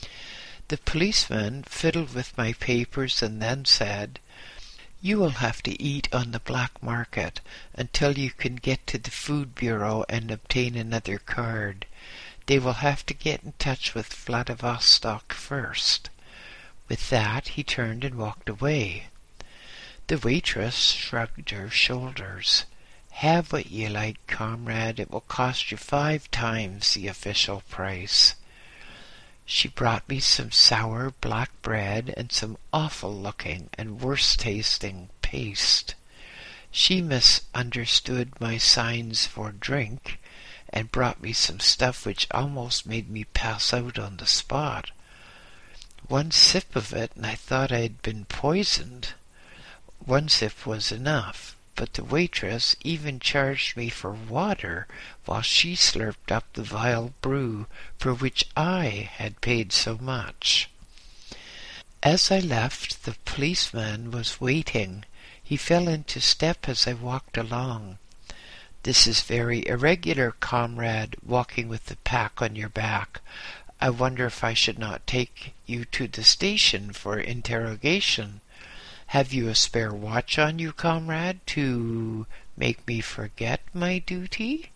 The policeman fiddled with my papers and then said, "You will have to eat on the black market until you can get to the Food Bureau and obtain another card. They will have to get in touch with Vladivostok first." With that, he turned and walked away. The waitress shrugged her shoulders. "Have what you like, comrade. It will cost you 5 times the official price." She brought me some sour black bread and some awful-looking and worse-tasting paste. She misunderstood my signs for drink and brought me some stuff which almost made me pass out on the spot. 1 sip of it, and I thought I had been poisoned. 1 sip was enough, but the waitress even charged me for water while she slurped up the vile brew for which I had paid so much. As I left, the policeman was waiting. He fell into step as I walked along. "This is very irregular, comrade, walking with the pack on your back. I wonder if I should not take you to the station for interrogation. Have you a spare watch on you, comrade, to make me forget my duty?"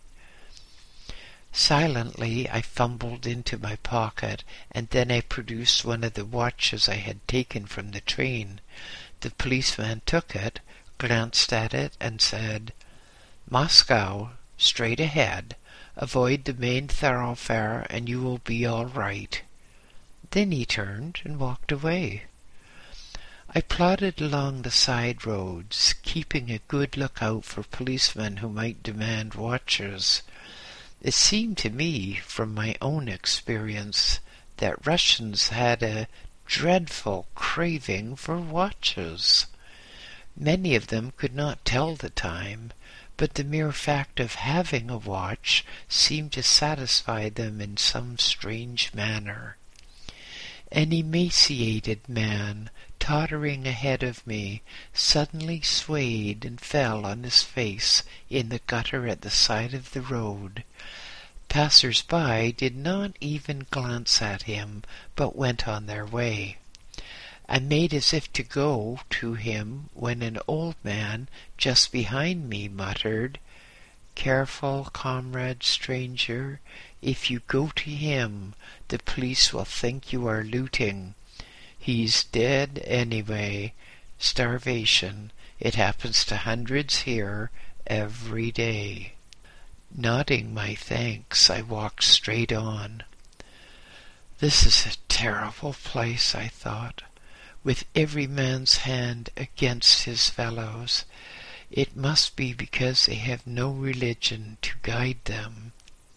Silently I fumbled into my pocket, and then I produced one of the watches I had taken from the train. The policeman took it, glanced at it, and said, "Moscow, straight ahead. Avoid the main thoroughfare, and you will be all right." Then he turned and walked away. I plodded along the side roads, keeping a good lookout for policemen who might demand watches. It seemed to me, from my own experience, that Russians had a dreadful craving for watches. Many of them could not tell the time, but the mere fact of having a watch seemed to satisfy them in some strange manner. An emaciated man, tottering ahead of me, suddenly swayed and fell on his face in the gutter at the side of the road. Passers-by did not even glance at him, but went on their way. I made as if to go to him when an old man just behind me muttered, "Careful, comrade stranger. If you go to him, the police will think you are looting. He's dead anyway. Starvation. It happens to hundreds here every day." Nodding my thanks, I walked straight on. This is a terrible place, I thought, with every man's hand against his fellows. It must be because they have no religion to guide them.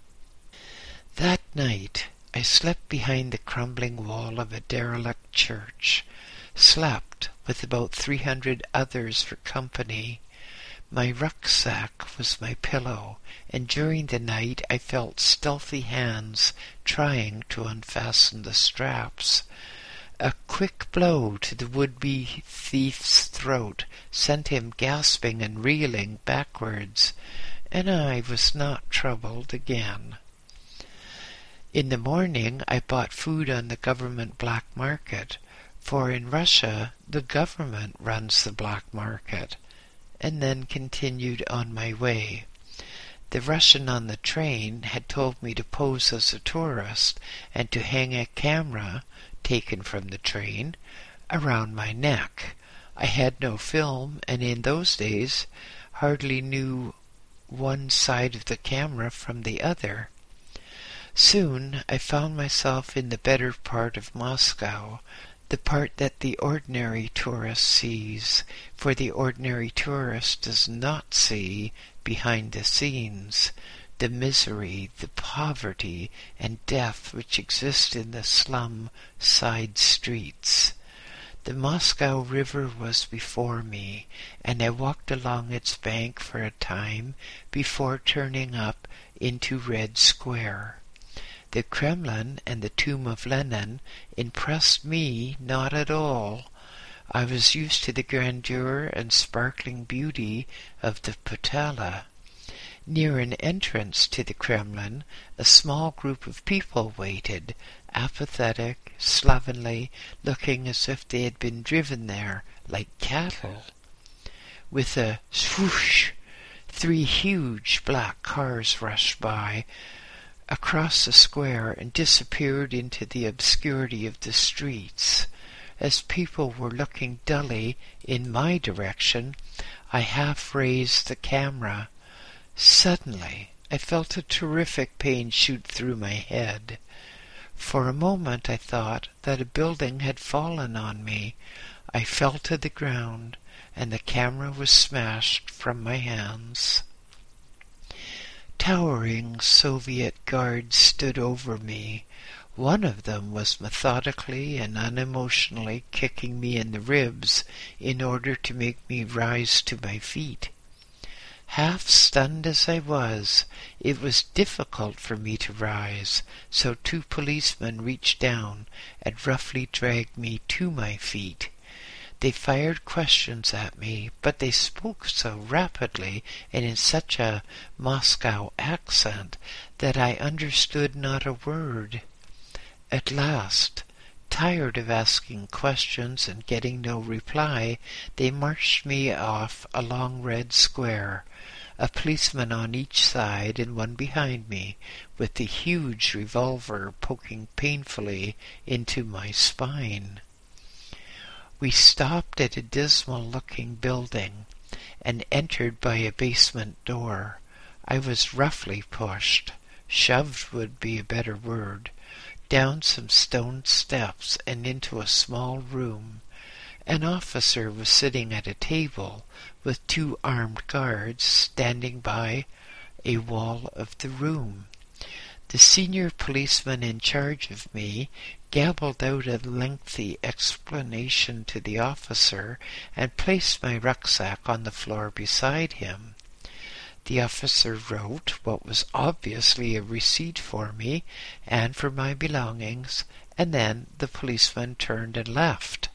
That night I slept behind the crumbling wall of a derelict church, slept with about 300 others for company. My rucksack was my pillow, and during the night I felt stealthy hands trying to unfasten the straps. A quick blow to the would-be thief's throat sent him gasping and reeling backwards, and I was not troubled again. In the morning I bought food on the government black market, for in Russia the government runs the black market, and then continued on my way. The Russian on the train had told me to pose as a tourist and to hang a camera, taken from the train, around my neck. I had no film, and in those days hardly knew one side of the camera from the other. Soon I found myself in the better part of Moscow, the part that the ordinary tourist sees, for the ordinary tourist does not see behind the scenes the misery, the poverty, and death which exist in the slum side streets. The Moscow River was before me, and I walked along its bank for a time before turning up into Red Square. The Kremlin and the tomb of Lenin impressed me not at all. I was used to the grandeur and sparkling beauty of the Potala. Near an entrance to the Kremlin, a small group of people waited, apathetic, slovenly, looking as if they had been driven there like cattle. With a swoosh, 3 huge black cars rushed by, across the square, and disappeared into the obscurity of the streets. As people were looking dully in my direction, I half raised the camera. Suddenly, I felt a terrific pain shoot through my head. For a moment I thought that a building had fallen on me. I fell to the ground, and the camera was smashed from my hands. Towering Soviet guards stood over me. One of them was methodically and unemotionally kicking me in the ribs in order to make me rise to my feet. Half stunned as I was, it was difficult for me to rise, so 2 policemen reached down and roughly dragged me to my feet. They fired questions at me, but they spoke so rapidly and in such a Moscow accent that I understood not a word. At last, tired of asking questions and getting no reply, they marched me off along Red Square, a policeman on each side and one behind me, with the huge revolver poking painfully into my spine. We stopped at a dismal-looking building and entered by a basement door. I was roughly pushed, shoved would be a better word, down some stone steps and into a small room. An officer was sitting at a table with 2 armed guards standing by a wall of the room. The senior policeman in charge of me gabbled out a lengthy explanation to the officer and placed my rucksack on the floor beside him. The officer wrote what was obviously a receipt for me and for my belongings, and then the policeman turned and left.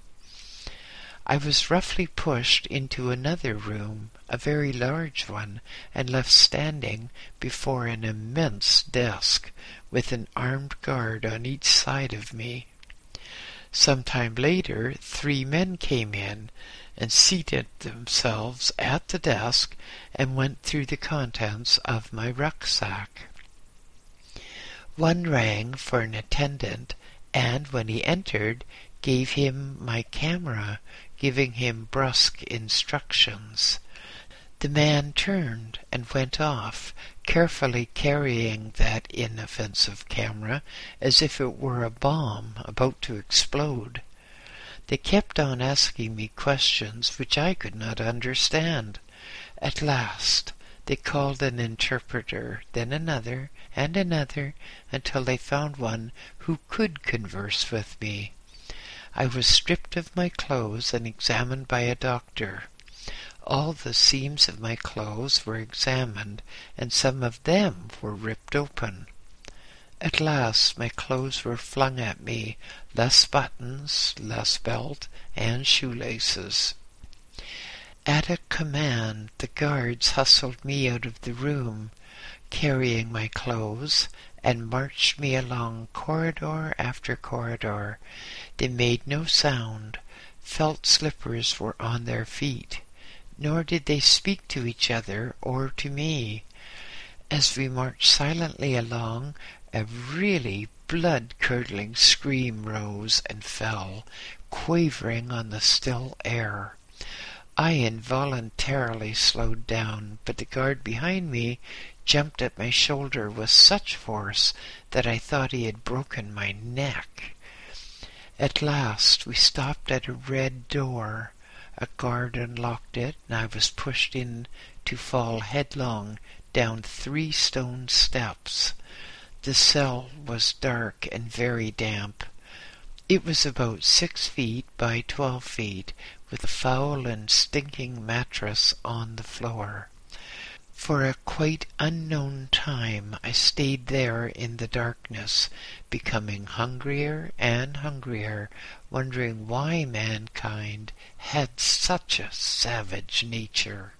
I was roughly pushed into another room, a very large one, and left standing before an immense desk with an armed guard on each side of me. Some time later, 3 men came in and seated themselves at the desk and went through the contents of my rucksack. One rang for an attendant, and when he entered, gave him my camera, giving him brusque instructions. The man turned and went off, carefully carrying that inoffensive camera as if it were a bomb about to explode. They kept on asking me questions which I could not understand. At last they called an interpreter, then another, and another, until they found one who could converse with me. I was stripped of my clothes and examined by a doctor. All the seams of my clothes were examined, and some of them were ripped open. At last my clothes were flung at me, less buttons, less belt, and shoelaces. At a command, the guards hustled me out of the room, carrying my clothes, and marched me along corridor after corridor. They made no sound. Felt slippers were on their feet, nor did they speak to each other or to me. As we marched silently along, a really blood-curdling scream rose and fell, quavering on the still air. I involuntarily slowed down, but the guard behind me jumped at my shoulder with such force that I thought he had broken my neck. At last we stopped at a red door. A guard unlocked it, and I was pushed in to fall headlong down 3 stone steps. The cell was dark and very damp. It was about 6 feet by 12 feet, with a foul and stinking mattress on the floor. For a quite unknown time I stayed there in the darkness, becoming hungrier and hungrier, wondering why mankind had such a savage nature.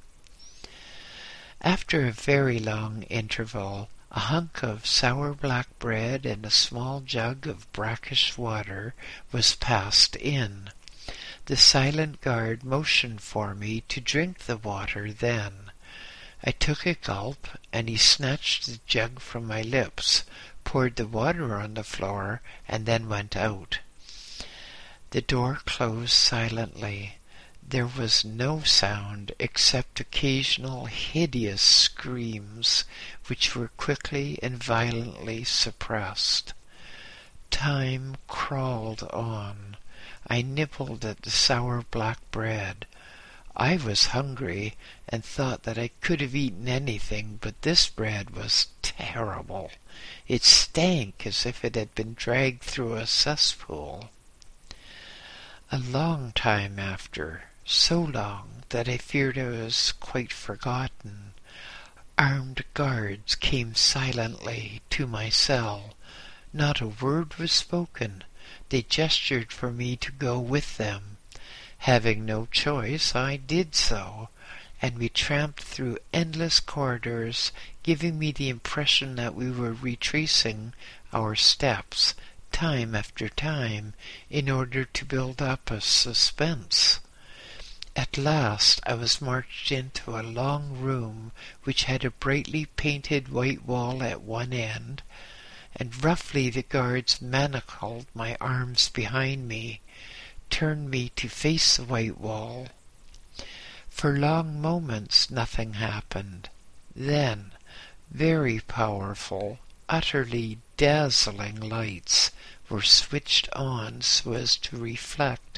After a very long interval, a hunk of sour black bread and a small jug of brackish water was passed in. The silent guard motioned for me to drink the water then. I took a gulp, and he snatched the jug from my lips, poured the water on the floor, and then went out. The door closed silently. There was no sound except occasional hideous screams, which were quickly and violently suppressed. Time crawled on. I nibbled at the sour black bread. I was hungry, and thought that I could have eaten anything, but this bread was terrible. It stank as if it had been dragged through a cesspool. A long time after, so long that I feared I was quite forgotten, armed guards came silently to my cell. Not a word was spoken. They gestured for me to go with them. Having no choice, I did so, and we tramped through endless corridors, giving me the impression that we were retracing our steps time after time in order to build up a suspense. At last I was marched into a long room which had a brightly painted white wall at one end, and roughly the guards manacled my arms behind me, turned me to face the white wall. For long moments nothing happened. Then, very powerful, utterly dazzling lights were switched on so as to reflect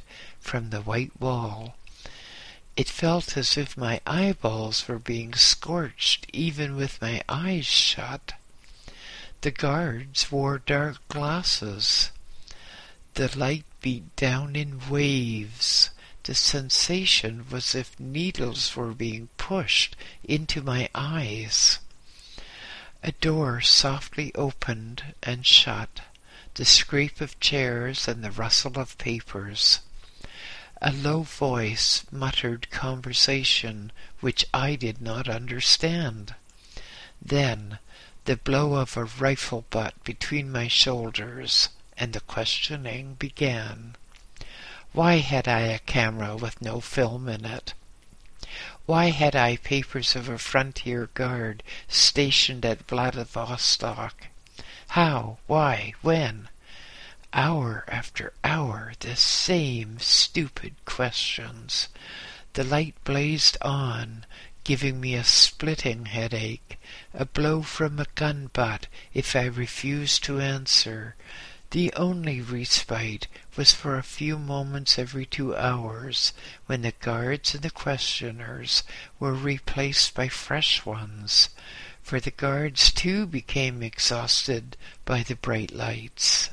from the white wall. It felt as if my eyeballs were being scorched even with my eyes shut. The guards wore dark glasses. The light beat down in waves. The sensation was as if needles were being pushed into my eyes. A door softly opened and shut, the scrape of chairs and the rustle of papers. A low voice muttered conversation which I did not understand. Then the blow of a rifle butt between my shoulders, and the questioning began. Why had I a camera with no film in it? Why had I papers of a frontier guard stationed at Vladivostok? How? Why? When? Hour after hour, the same stupid questions. The light blazed on, giving me a splitting headache, a blow from a gun butt if I refused to answer. The only respite was for a few moments every 2 hours, when the guards and the questioners were replaced by fresh ones, for the guards too became exhausted by the bright lights.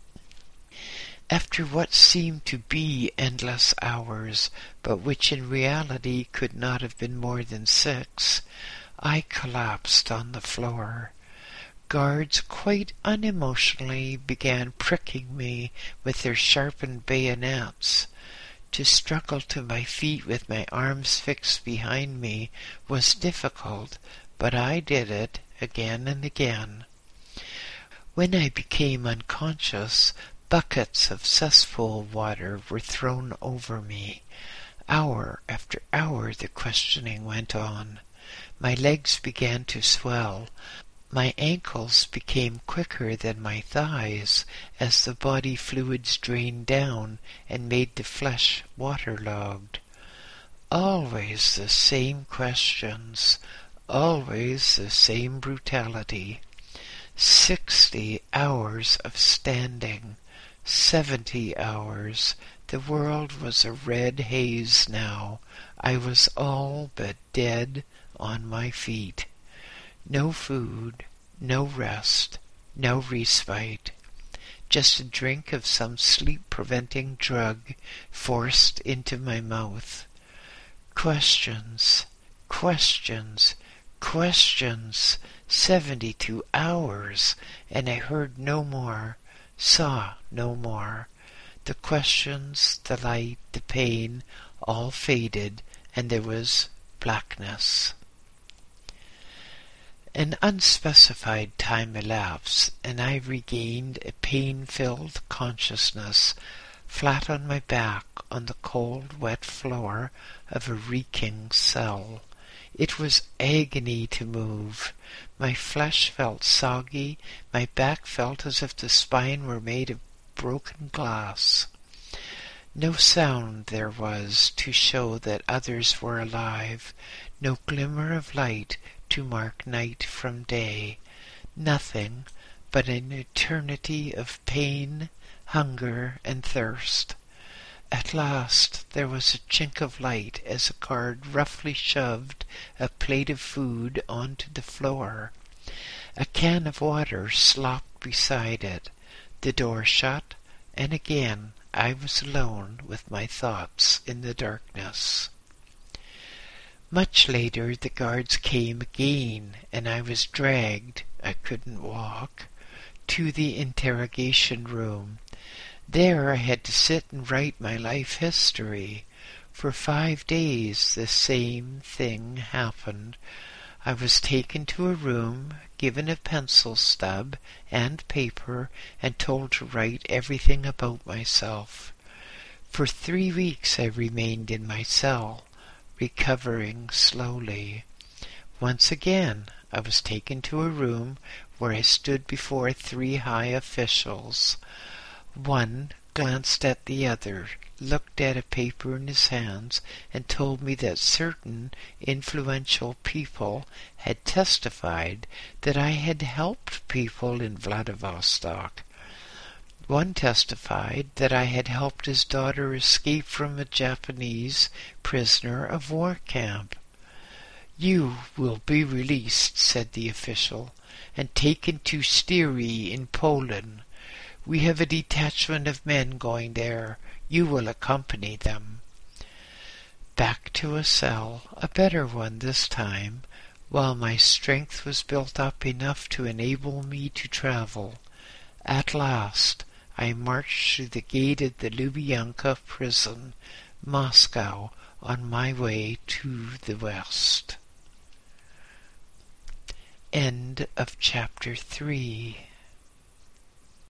After what seemed to be endless hours, but which in reality could not have been more than 6, I collapsed on the floor. Guards quite unemotionally began pricking me with their sharpened bayonets. To struggle to my feet with my arms fixed behind me was difficult, but I did it again and again. When I became unconscious, buckets of cesspool water were thrown over me. Hour after hour the questioning went on. My legs began to swell. My ankles became quicker than my thighs as the body fluids drained down and made the flesh waterlogged. Always the same questions, always the same brutality. 60 hours of standing, 70 hours. The world was a red haze now. I was all but dead on my feet. No food, no rest, no respite. Just a drink of some sleep-preventing drug forced into my mouth. Questions, questions, questions. 72 hours, and I heard no more, saw no more. The questions, the light, the pain, all faded, and there was blackness. An unspecified time elapsed, and I regained a pain-filled consciousness, flat on my back on the cold, wet floor of a reeking cell. It was agony to move. My flesh felt soggy, my back felt as if the spine were made of broken glass. No sound there was to show that others were alive, no glimmer of light to mark night from day, nothing but an eternity of pain, hunger, and thirst. At last there was a chink of light as a guard roughly shoved a plate of food onto the floor. A can of water slopped beside it. The door shut, and again I was alone with my thoughts in the darkness. Much later the guards came again, and I was dragged, I couldn't walk, to the interrogation room. There I had to sit and write my life history. For 5 days the same thing happened. I was taken to a room, given a pencil stub and paper, and told to write everything about myself. For 3 weeks I remained in my cell, recovering slowly. Once again I was taken to a room where I stood before 3 high officials. One glanced at the other, looked at a paper in his hands, and told me that certain influential people had testified that I had helped people in Vladivostok. One testified that I had helped his daughter escape from a Japanese prisoner of war camp. "You will be released," said the official, "and taken to Styria in Poland. We have a detachment of men going there. You will accompany them." Back to a cell, a better one this time, while my strength was built up enough to enable me to travel. At last I marched through the gate of the Lubyanka prison, Moscow, on my way to the west. End of chapter 3.